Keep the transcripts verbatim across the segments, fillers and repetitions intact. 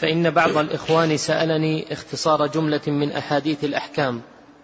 فإن بعض الإخوان سألني اختصار جملة من أحاديث الأحكام.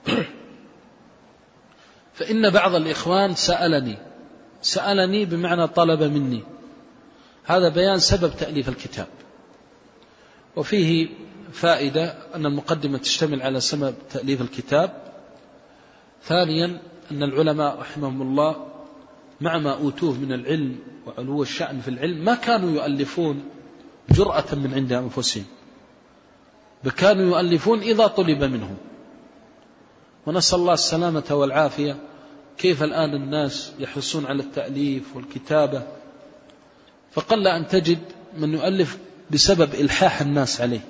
فإن بعض الإخوان سألني سألني بمعنى طلب مني. هذا بيان سبب تأليف الكتاب، وفيه فائدة أن المقدمة تشتمل على سبب تأليف الكتاب. ثانيا أن العلماء رحمهم الله مع ما أوتوه من العلم وعلو الشأن في العلم ما كانوا يؤلفون جرأة من عند أنفسهم، بكانوا يؤلفون إذا طلب منهم. ونسأل الله السلامة والعافية. كيف الآن الناس يحرصون على التأليف والكتابة، فقل أن تجد من يؤلف بسبب إلحاح الناس عليه،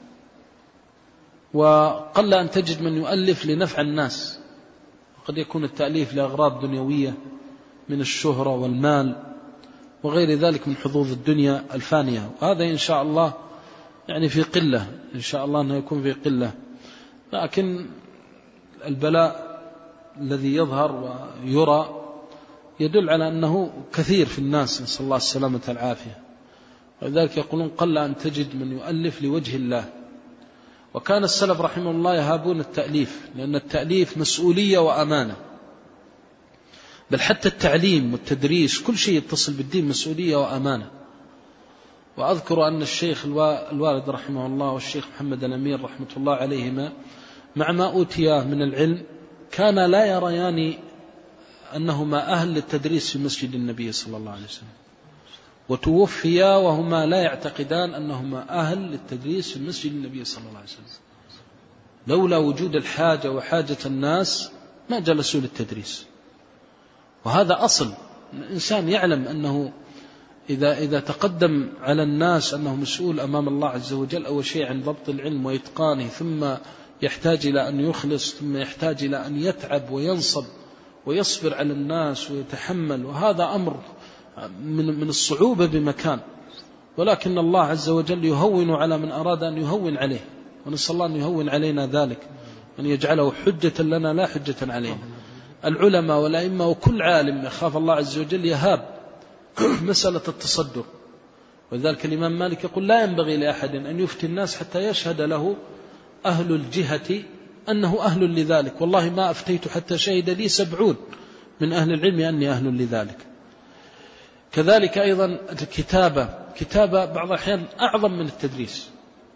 وقل أن تجد من يؤلف لنفع الناس. قد يكون التأليف لأغراض دنيوية من الشهرة والمال وغير ذلك من حظوظ الدنيا الفانية، وهذا إن شاء الله يعني في قلة، إن شاء الله أنه يكون في قلة. لكن البلاء الذي يظهر ويرى يدل على أنه كثير في الناس، نسأل الله السلامة والعافية. ولذلك يقولون قل أن تجد من يؤلف لوجه الله. وكان السلف رحمه الله يهابون التأليف، لأن التأليف مسؤولية وأمانة، بل حتى التعليم والتدريس كل شيء يتصل بالدين مسؤولية وأمانة. وأذكر أن الشيخ الوالد رحمه الله والشيخ محمد الأمير رحمة الله عليهما مع ما أوتياه من العلم كان لا يريان أنهما أهل للتدريس في مسجد النبي صلى الله عليه وسلم، وتوفيا وهما لا يعتقدان أنهما أهل للتدريس في مسجد النبي صلى الله عليه وسلم. لولا وجود الحاجة وحاجة الناس ما جلسوا للتدريس. وهذا أصل. الإنسان يعلم أنه إذا, إذا تقدم على الناس أنه مسؤول أمام الله عز وجل أول شيء عن ضبط العلم وإتقانه، ثم يحتاج إلى أن يخلص، ثم يحتاج إلى أن يتعب وينصب ويصبر على الناس ويتحمل، وهذا أمر من, من الصعوبة بمكان. ولكن الله عز وجل يهون على من أراد أن يهون عليه، ونسأل الله أن يهون علينا ذلك، أن يجعله حجة لنا لا حجة علينا. العلماء والأئمة وكل عالم يخاف الله عز وجل يهاب مسألة التصدر. ولذلك الإمام مالك يقول لا ينبغي لأحد أن يفتي الناس حتى يشهد له أهل الجهة أنه أهل لذلك. والله ما أفتيت حتى شهد لي سبعون من أهل العلم أني أهل لذلك. كذلك أيضا الكتابة، كتابة بعض الأحيان أعظم من التدريس،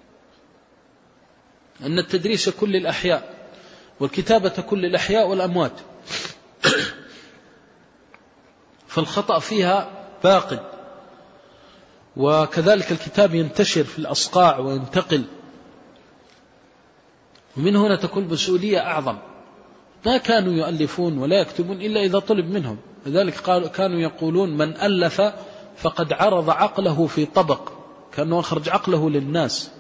أن التدريس كل الأحياء والكتابة كل الأحياء والأموات، فالخطأ فيها باق. وكذلك الكتاب ينتشر في الأصقاع وينتقل، ومن هنا تكون مسؤولية أعظم. ما كانوا يؤلفون ولا يكتبون إلا إذا طلب منهم. لذلك كانوا يقولون من ألف فقد عرض عقله في طبق، كأنه أخرج عقله للناس.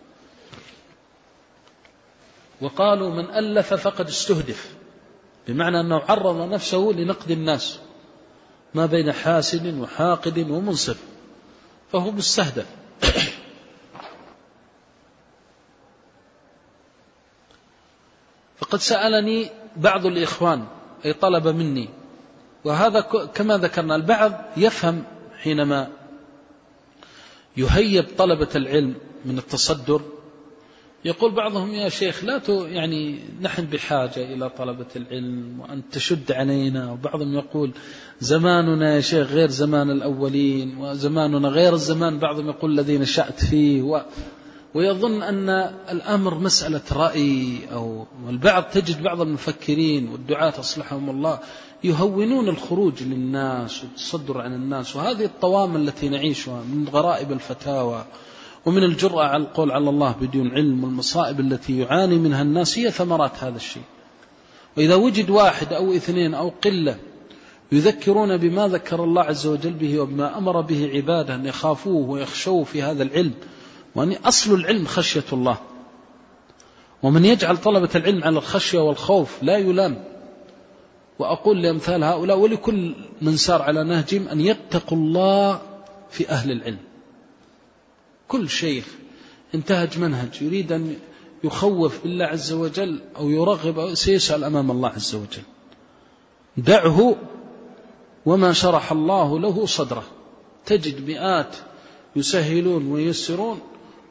وقالوا من ألف فقد استهدف، بمعنى أنه عرض نفسه لنقد الناس ما بين حاسد وحاقد ومنصف، فهو مستهدف. فقد سألني بعض الإخوان أي طلب مني، وهذا كما ذكرنا البعض يفهم حينما يهيب طلبة العلم من التصدر. يقول بعضهم يا شيخ لا يعني نحن بحاجة إلى طلبة العلم وأن تشد علينا. وبعضهم يقول زماننا يا شيخ غير زمان الأولين، وزماننا غير الزمان بعضهم يقول الذي نشأت فيه، و ويظن أن الأمر مسألة رأي. أو والبعض تجد بعض المفكرين والدعاة أصلحهم الله يهونون الخروج للناس والتصدر عن الناس. وهذه الطوامة التي نعيشها من غرائب الفتاوى ومن الجرأة على القول على الله بدون علم، والمصائب التي يعاني منها الناس هي ثمرات هذا الشيء. وإذا وجد واحد أو اثنين أو قلة يذكرون بما ذكر الله عز وجل به وبما أمر به عباده أن يخافوه ويخشوه في هذا العلم، وأن أصل العلم خشية الله، ومن يجعل طلبة العلم على الخشية والخوف لا يلام. وأقول لأمثال هؤلاء ولكل من سار على نهجهم أن يتقوا الله في أهل العلم. كل شيخ انتهج منهج يريد أن يخوف بالله عز وجل أو يرغب سيسأل أمام الله عز وجل. دعه وما شرح الله له صدره. تجد مئات يسهلون ويسرون،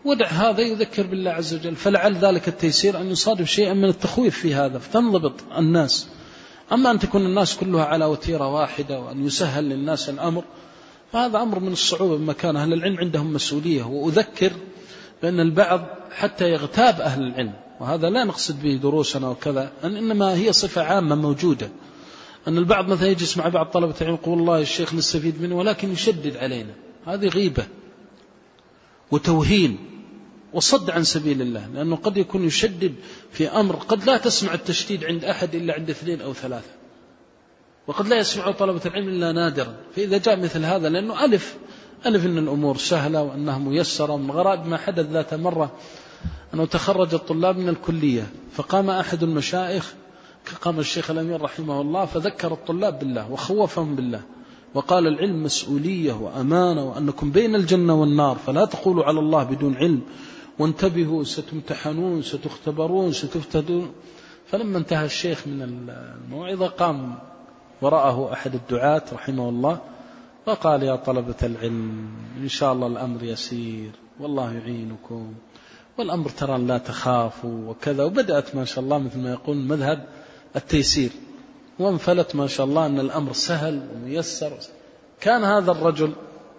ودع هذا يذكر بالله عز وجل، فلعل ذلك التيسير أن يصادف شيئا من التخويف في هذا فتنضبط الناس. أما أن تكون الناس كلها على وتيرة واحدة وأن يسهل للناس الأمر فهذا أمر من الصعوبة بمكان. أهل العلم عندهم مسؤولية. وأذكر بأن البعض حتى يغتاب أهل العلم، وهذا لا نقصد به دروسنا وكذا، أن إنما هي صفة عامة موجودة، أن البعض مثلا يجلس مع بعض طلبة العلم يقول والله الشيخ نستفيد منه ولكن يشدد علينا، هذه غيبة وتوهين وصد عن سبيل الله، لأنه قد يكون يشدد في أمر قد لا تسمع التشديد عند أحد إلا عند اثنين أو ثلاثة، وقد لا يسمع طلبة العلم إلا نادرا. فإذا جاء مثل هذا، لأنه ألف ألف أن الأمور سهلة وأنها ميسرة. من غرائب ما حدث ذات مرة أنه تخرج الطلاب من الكلية، فقام أحد المشايخ قام الشيخ الأمين رحمه الله فذكر الطلاب بالله وخوفهم بالله وقال العلم مسؤولية وأمانة، وأنكم بين الجنة والنار، فلا تقولوا على الله بدون علم، وانتبهوا ستمتحنون ستختبرون ستفتدون. فلما انتهى الشيخ من الموعظة قام ورأه أحد الدعاة رحمه الله وقال يا طلبة العلم إن شاء الله الأمر يسير والله يعينكم، والأمر ترى لا تخافوا وكذا. وبدأت ما شاء الله مثل ما يقول مذهب التيسير، وانفلت ما شاء الله أن الأمر سهل وميسر. كان هذا الرجل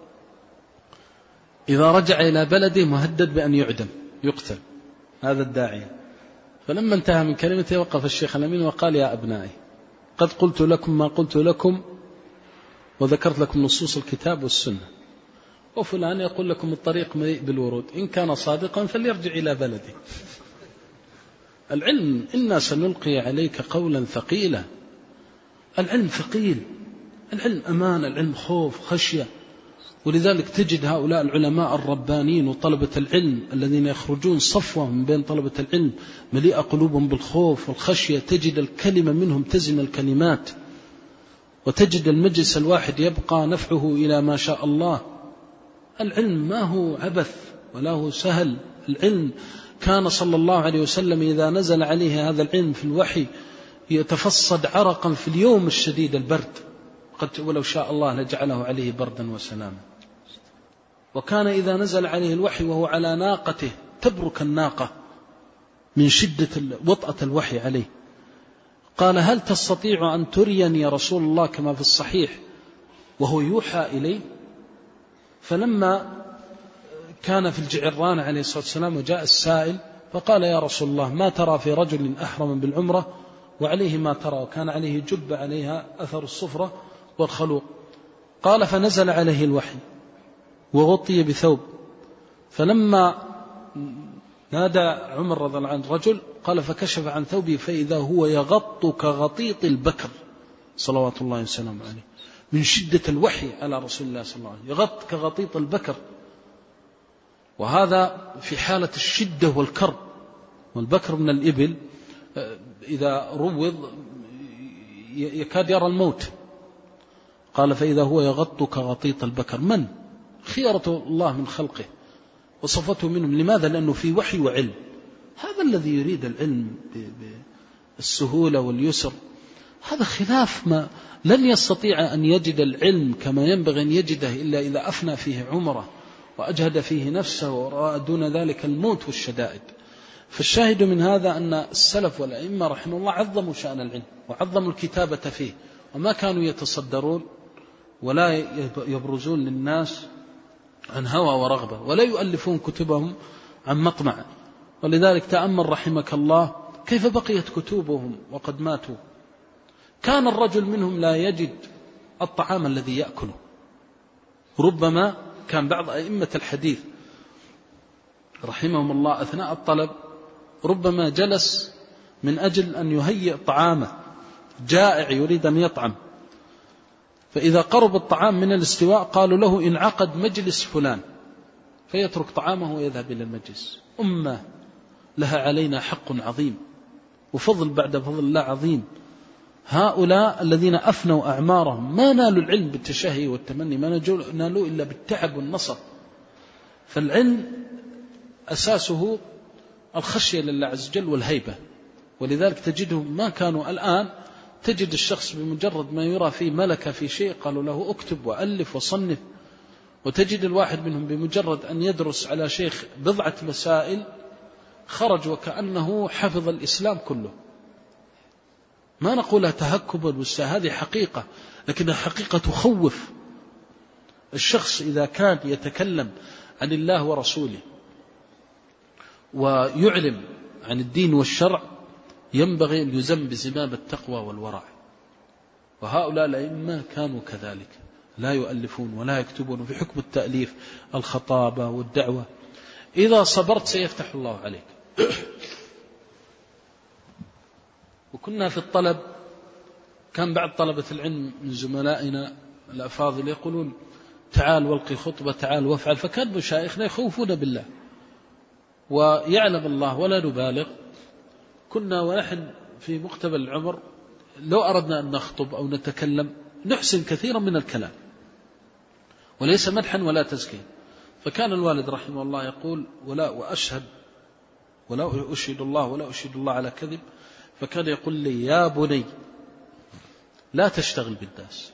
إذا رجع إلى بلده مهدد بأن يعدم يقتل، هذا الداعية. فلما انتهى من كلمته وقف الشيخ الأمين وقال يا أبنائي قد قلت لكم ما قلت لكم وذكرت لكم نصوص الكتاب والسنة، وفلان يقول لكم الطريق مليء بالورود، إن كان صادقا فليرجع إلى بلده. العلم إنا سنلقي عليك قولا ثقيلا. العلم ثقيل، العلم أمان، العلم خوف خشية. ولذلك تجد هؤلاء العلماء الربانيين وطلبة العلم الذين يخرجون صفوة من بين طلبة العلم مليئة قلوبهم بالخوف والخشية، تجد الكلمة منهم تزن الكلمات، وتجد المجلس الواحد يبقى نفعه إلى ما شاء الله. العلم ما هو عبث ولا هو سهل. العلم كان صلى الله عليه وسلم إذا نزل عليه هذا العلم في الوحي يتفصد عرقا في اليوم الشديد البرد، قد ولو شاء الله لجعله عليه بردا وسلاما. وكان إذا نزل عليه الوحي وهو على ناقته تبرك الناقة من شدة وطأة الوحي عليه. قال هل تستطيع أن تريني يا رسول الله كما في الصحيح وهو يوحى إليه؟ فلما كان في الجعران عليه الصلاة والسلام وجاء السائل فقال يا رسول الله ما ترى في رجل أحرم بالعمرة وعليه ما ترى، وكان عليه جب عليها أثر الصفرة والخلوق. قال فنزل عليه الوحي وغطي بثوب، فلما نادى عمر رضي الله عنه رجل قال فكشف عن ثوبه فإذا هو يغط كغطيط البكر صلوات الله وسلامه عليه، من شدة الوحي على رسول الله صلى الله عليه وسلم، يغط كغطيط البكر. وهذا في حالة الشدة والكرب. والبكر من الإبل إذا روض يكاد يرى الموت. قال فإذا هو يغط كغطيط البكر. من خيرة الله من خلقه وصفته منهم. لماذا؟ لأنه في وحي وعلم. هذا الذي يريد العلم بالسهولة واليسر هذا خلاف ما لن يستطيع أن يجد العلم كما ينبغي أن يجده إلا إذا أفنى فيه عمره وأجهد فيه نفسه ورأى دون ذلك الموت والشدائد. فالشاهد من هذا أن السلف والأئمة رحمه الله عظموا شأن العلم وعظموا الكتابة فيه، وما كانوا يتصدرون ولا يبرزون للناس عن هوى ورغبة، ولا يؤلفون كتبهم عن مطمع. ولذلك تأمل رحمك الله كيف بقيت كتبهم وقد ماتوا. كان الرجل منهم لا يجد الطعام الذي يأكله. ربما كان بعض أئمة الحديث رحمهم الله أثناء الطلب ربما جلس من أجل أن يهيئ طعامه، جائع يريد أن يطعم، فإذا قرب الطعام من الاستواء قالوا له انعقد مجلس فلان، فيترك طعامه ويذهب إلى المجلس. أمة لها علينا حق عظيم وفضل بعد فضل الله عظيم. هؤلاء الذين أفنوا أعمارهم ما نالوا العلم بالتشهي والتمني، ما نالوا إلا بالتعب والنصر. فالعلم أساسه الخشية لله عز وجل والهيبة. ولذلك تجدهم ما كانوا الآن تجد الشخص بمجرد ما يرى فيه ملكة في شيء قالوا له اكتب وألف وصنف، وتجد الواحد منهم بمجرد أن يدرس على شيخ بضعة مسائل خرج وكأنه حفظ الإسلام كله. ما نقولها تهكبا، هذه حقيقة، لكنها حقيقة تخوف. الشخص إذا كان يتكلم عن الله ورسوله ويعلم عن الدين والشرع ينبغي أن يزم بزمام التقوى والورع. وهؤلاء الأئمة كانوا كذلك، لا يؤلفون ولا يكتبون. في حكم التأليف الخطابة والدعوة، إذا صبرت سيفتح الله عليك. وكنا في الطلب، كان بعض طلبة العلم من زملائنا الأفاضل يقولون تعال والقي خطبة، تعال وافعل، فكان مشايخنا يخوفون بالله ويعلم الله ولا نبالغ. كنا ونحن في مقتبل العمر لو أردنا أن نخطب أو نتكلم نحسن كثيرا من الكلام وليس مدحا ولا تزكية. فكان الوالد رحمه الله يقول ولا وأشهد ولا أشهد الله ولا أشهد الله على كذب، فكان يقول لي يا بني لا تشتغل بالناس،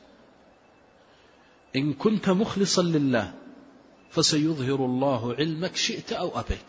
إن كنت مخلصا لله فسيظهر الله علمك شئت أو أبيت،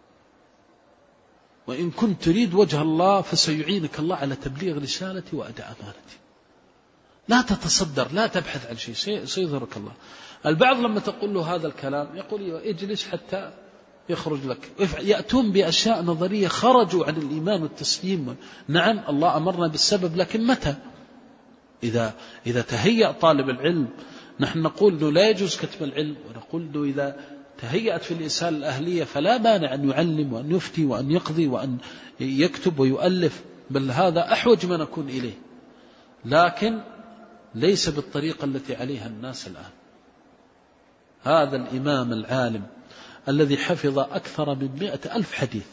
وإن كنت تريد وجه الله فسيعينك الله على تبليغ رسالتي وأداء أمانتي. لا تتصدر، لا تبحث عن شيء، سيظهرك الله. البعض لما تقول له هذا الكلام يقول اجلس حتى يخرج لك. يأتون بأشياء نظرية خرجوا عن الإيمان والتسليم. نعم الله أمرنا بالسبب، لكن متى؟ إذا, إذا تهيأ طالب العلم. نحن نقول أنه لا يجوز كتم العلم، ونقول أنه إذا تهيأت في الإنسان الأهلية فلا مانع أن يعلم وأن يفتي وأن يقضي وأن يكتب ويؤلف، بل هذا أحوج ما نكون إليه، لكن ليس بالطريقة التي عليها الناس الآن. هذا الإمام العالم الذي حفظ أكثر من مئة ألف حديث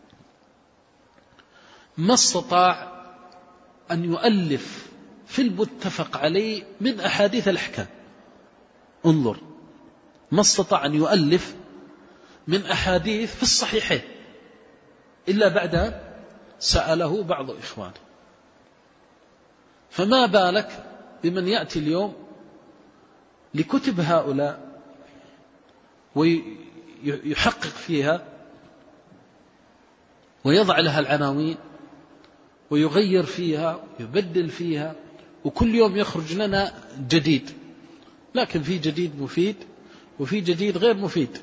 ما استطاع أن يؤلف في المتفق عليه من أحاديث الأحكام. انظر، ما استطاع أن يؤلف من أحاديث في الصحيحين إلا بعد سأله بعض إخوانه. فما بالك بمن يأتي اليوم لكتب هؤلاء ويحقق فيها ويضع لها العناوين ويغير فيها ويبدل فيها، وكل يوم يخرج لنا جديد، لكن في جديد مفيد وفي جديد غير مفيد.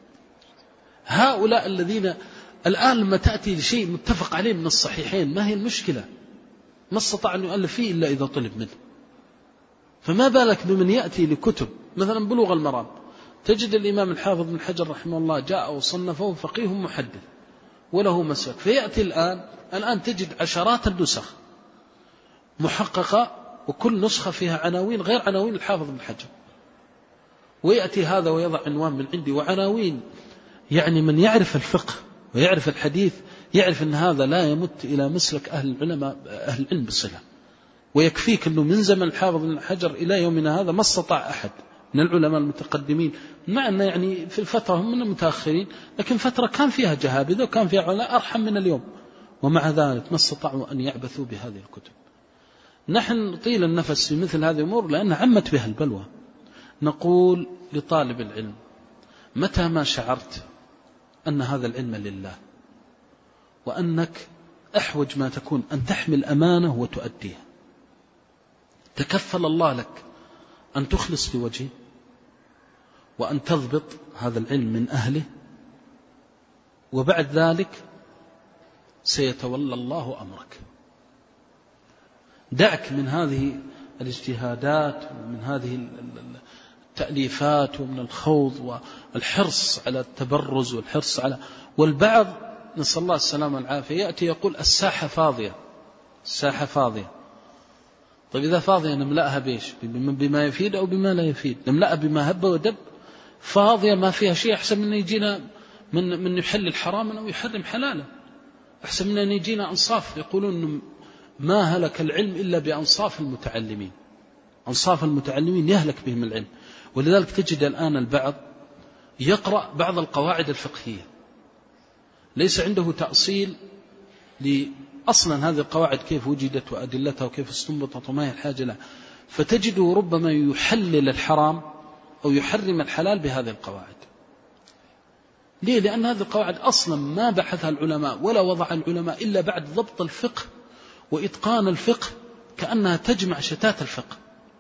هؤلاء الذين الآن لما تأتي لشيء متفق عليه من الصحيحين ما هي المشكلة؟ ما استطاع أن يؤلف فيه إلا إذا طلب منه. فما بالك بمن يأتي لكتب مثلا بلوغ المرام، تجد الإمام الحافظ بن حجر رحمه الله جاء وصنفه فقيه محدث وله مسلك، فيأتي الآن الآن تجد عشرات النسخ محققة وكل نسخة فيها عناوين غير عناوين الحافظ بن حجر، ويأتي هذا ويضع عنوان من عندي وعناوين. يعني من يعرف الفقه ويعرف الحديث يعرف أن هذا لا يمت إلى مسلك أهل العلماء أهل العلم بالصلة. ويكفيك أنه من زمن الحافظ بن حجر إلى يومنا هذا ما استطاع أحد من العلماء المتقدمين، مع أن يعني في الفترة هم من المتأخرين، لكن فترة كان فيها جهابذة وكان فيها علماء أرحم من اليوم، ومع ذلك ما استطاعوا أن يعبثوا بهذه الكتب. نحن نطيل النفس في مثل هذه الأمور لأن عمت بها البلوى. نقول لطالب العلم متى ما شعرت أن هذا العلم لله وأنك أحوج ما تكون أن تحمل أمانة وتؤديها، تكفل الله لك أن تخلص لوجهه وأن تضبط هذا العلم من أهله، وبعد ذلك سيتولى الله أمرك. دعك من هذه الاجتهادات ومن هذه التأليفات ومن الخوض والحرص على التبرز والحرص على والبعض نسأل الله السلامة والعافية يأتي يقول الساحة فاضية، الساحة فاضية. طيب إذا فاضية نملأها بيش؟ بما يفيد أو بما لا يفيد؟ نملأها بما هب ودب. فاضية ما فيها شيء أحسن من يجينا من من يحل الحرام أو يحرم حلاله، أحسن من أن يجينا أنصاف. يقولون ما هلك العلم إلا بأنصاف المتعلمين، أنصاف المتعلمين يهلك بهم العلم. ولذلك تجد الآن البعض يقرأ بعض القواعد الفقهية ليس عنده تأصيل لأصلا هذه القواعد كيف وجدت وأدلتها وكيف استنبطت وما هي الحاجة لها، فتجده ربما يحلل الحرام أو يحرم الحلال بهذه القواعد. ليه؟ لأن هذه القواعد أصلا ما بحثها العلماء ولا وضع العلماء إلا بعد ضبط الفقه وإتقان الفقه، كأنها تجمع شتات الفقه،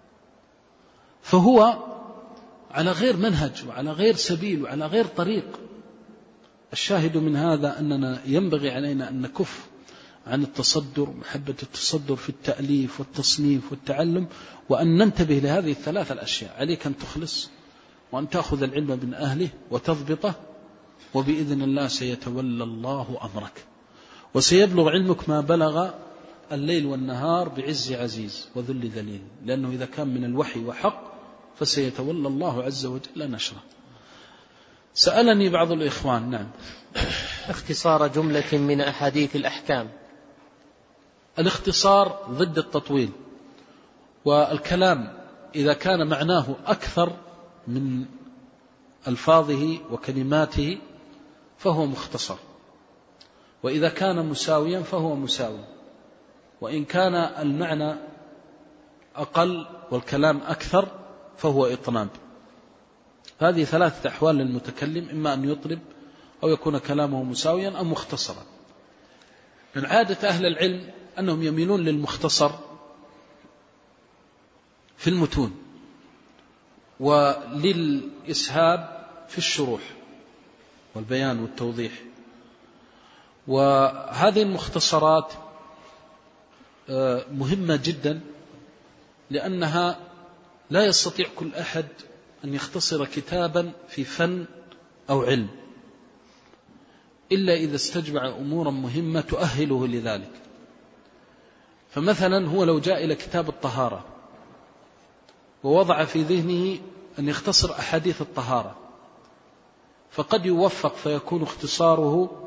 فهو على غير منهج وعلى غير سبيل وعلى غير طريق. الشاهد من هذا أننا ينبغي علينا أن نكف عن التصدر، محبة التصدر في التأليف والتصنيف والتعلم، وأن ننتبه لهذه الثلاث الأشياء. عليك أن تخلص وأن تأخذ العلم من أهله وتضبطه، وبإذن الله سيتولى الله أمرك، وسيبلغ علمك ما بلغ الليل والنهار بعز عزيز وذل ذليل، لأنه إذا كان من الوحي وحق فسيتولى الله عز وجل نشره. سألني بعض الإخوان. نعم. اختصار جملة من أحاديث الأحكام. الاختصار ضد التطويل، والكلام إذا كان معناه أكثر من ألفاظه وكلماته فهو مختصر، وإذا كان مساويا فهو مساوي، وإن كان المعنى أقل والكلام أكثر فهو إطناب. هذه ثلاثة أحوال للمتكلم، إما أن يطرب أو يكون كلامه مساويا أو مختصرا. من عادة أهل العلم أنهم يميلون للمختصر في المتون وللإسهاب في الشروح والبيان والتوضيح. وهذه المختصرات مهمة جدا، لأنها لا يستطيع كل أحد أن يختصر كتابا في فن أو علم إلا إذا استجمع أمورا مهمة تؤهله لذلك. فمثلا هو لو جاء إلى كتاب الطهارة ووضع في ذهنه أن يختصر أحاديث الطهارة، فقد يوفق فيكون اختصاره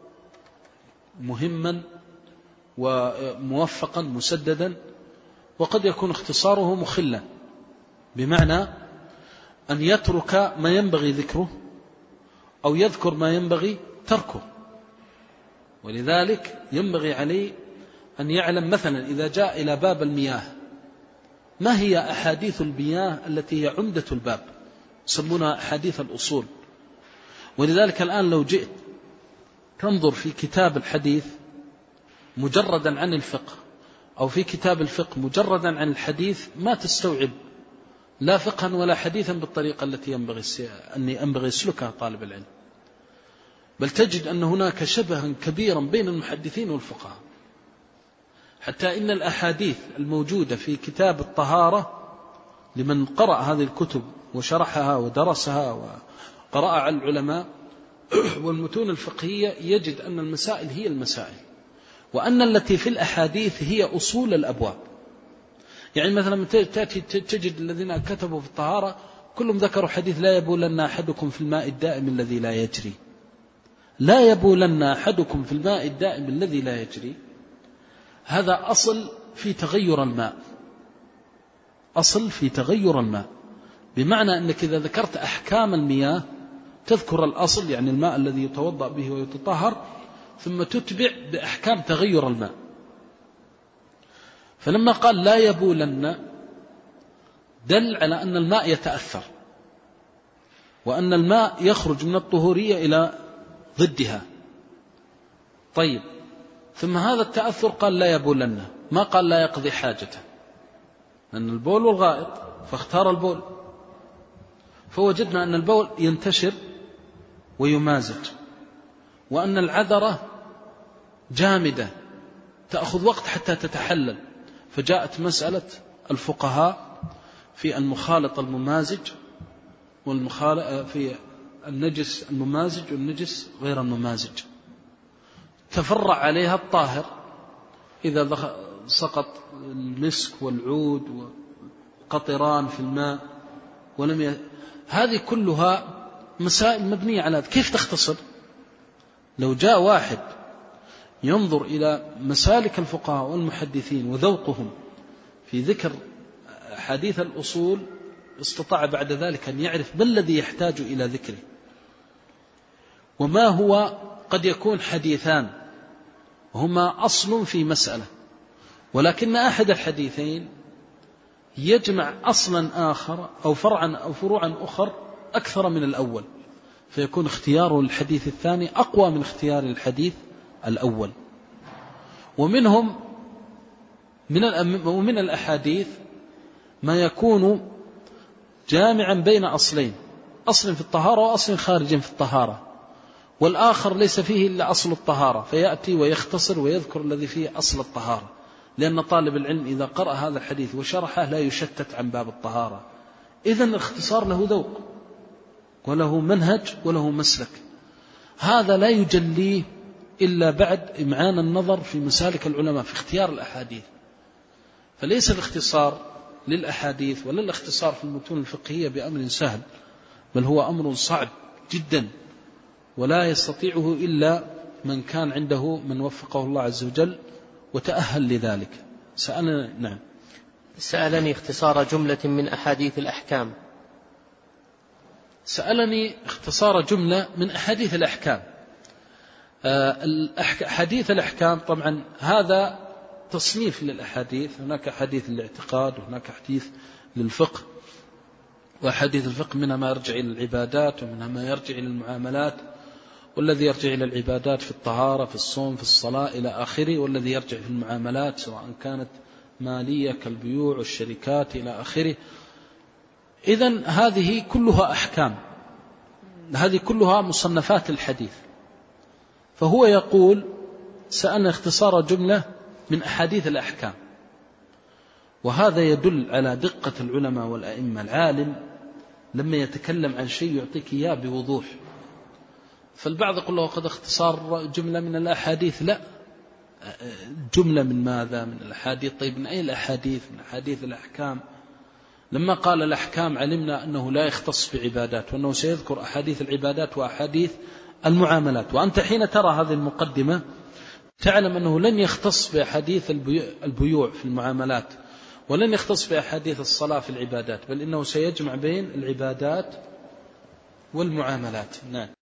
مهما وموفقا مسددا، وقد يكون اختصاره مخلا، بمعنى أن يترك ما ينبغي ذكره أو يذكر ما ينبغي تركه. ولذلك ينبغي عليه أن يعلم مثلا إذا جاء إلى باب المياه ما هي أحاديث المياه التي هي عمدة الباب، يسمونها أحاديث الأصول. ولذلك الآن لو جئت تنظر في كتاب الحديث مجردا عن الفقه أو في كتاب الفقه مجردا عن الحديث ما تستوعب لا فقها ولا حديثا بالطريقة التي ينبغي أني ينبغي يسلكها طالب العلم، بل تجد أن هناك شبها كبيرا بين المحدثين والفقهاء، حتى إن الأحاديث الموجودة في كتاب الطهارة لمن قرأ هذه الكتب وشرحها ودرسها وقرأ على العلماء والمتون الفقهية يجد أن المسائل هي المسائل، وأن التي في الأحاديث هي أصول الأبواب. يعني مثلا تأتي تجد الذين كتبوا في الطهارة كلهم ذكروا حديث لا يبولن أحدكم في الماء الدائم الذي لا يجري، لا يبولن أحدكم في الماء الدائم الذي لا يجري. هذا أصل في تغير الماء، أصل في تغير الماء، بمعنى أنك إذا ذكرت أحكام المياه تذكر الأصل، يعني الماء الذي يتوضأ به ويتطهر، ثم تتبع بأحكام تغير الماء. فلما قال لا يبولن دل على أن الماء يتأثر، وأن الماء يخرج من الطهورية إلى ضدها. طيب، ثم هذا التأثر قال لا يبولن، ما قال لا يقضي حاجته، لأن البول والغائط، فاختار البول، فوجدنا أن البول ينتشر ويمازج، وأن العذرة جامدة تأخذ وقت حتى تتحلل، فجاءت مسألة الفقهاء في المخالط الممازج والمخالط في النجس الممازج والنجس غير الممازج، تفرع عليها الطاهر إذا سقط المسك والعود وقطران في الماء ولم ي... هذه كلها مسائل مبنية على هذا. كيف تختصر؟ لو جاء واحد ينظر إلى مسالك الفقهاء والمحدثين وذوقهم في ذكر حديث الأصول استطاع بعد ذلك أن يعرف ما الذي يحتاج إلى ذكره، وما هو قد يكون حديثان هما أصل في مسألة، ولكن أحد الحديثين يجمع أصلا آخر أو فرعا أو فروعا أخر أكثر من الأول، فيكون اختياره للحديث الثاني أقوى من اختيار الحديث الأول. ومنهم من ومن الأحاديث ما يكون جامعا بين أصلين، أصل في الطهارة وأصل خارج في الطهارة، والآخر ليس فيه إلا أصل الطهارة، فيأتي ويختصر ويذكر الذي فيه أصل الطهارة، لأن طالب العلم إذا قرأ هذا الحديث وشرحه لا يشتت عن باب الطهارة. إذن الاختصار له ذوق وله منهج وله مسلك، هذا لا يجليه إلا بعد إمعان النظر في مسالك العلماء في اختيار الأحاديث. فليس الاختصار للأحاديث ولا الاختصار في المتون الفقهية بأمر سهل، بل هو أمر صعب جدا، ولا يستطيعه إلا من كان عنده من وفقه الله عز وجل وتأهل لذلك. سألني نعم سألني اختصار جملة من أحاديث الأحكام. سألني اختصار جملة من أحاديث الأحكام. حديث الأحكام طبعا هذا تصنيف للأحاديث، هناك حديث للاعتقاد وهناك حديث للفقه، وحديث الفقه منها ما يرجع إلى العبادات ومنها ما يرجع إلى المعاملات، والذي يرجع إلى العبادات في الطهارة في الصوم في الصلاة إلى آخره، والذي يرجع في المعاملات سواء كانت مالية كالبيوع والشركات إلى آخره. إذن هذه كلها أحكام، هذه كلها مصنفات الحديث. فهو يقول سألنا اختصار جملة من أحاديث الأحكام، وهذا يدل على دقة العلماء والأئمة. العالم لما يتكلم عن شيء يعطيك إياه بوضوح. فالبعض يقول له قد اختصار جملة من الأحاديث، لا، جملة من ماذا؟ من الأحاديث. طيب من أي الأحاديث؟ من أحاديث الأحكام. لما قال الأحكام علمنا أنه لا يختص بعبادات، وأنه سيذكر أحاديث العبادات وأحاديث المعاملات. وأنت حين ترى هذه المقدمة تعلم أنه لن يختص بأحاديث البيوع في المعاملات، ولن يختص بأحاديث الصلاة في العبادات، بل إنه سيجمع بين العبادات والمعاملات. نعم.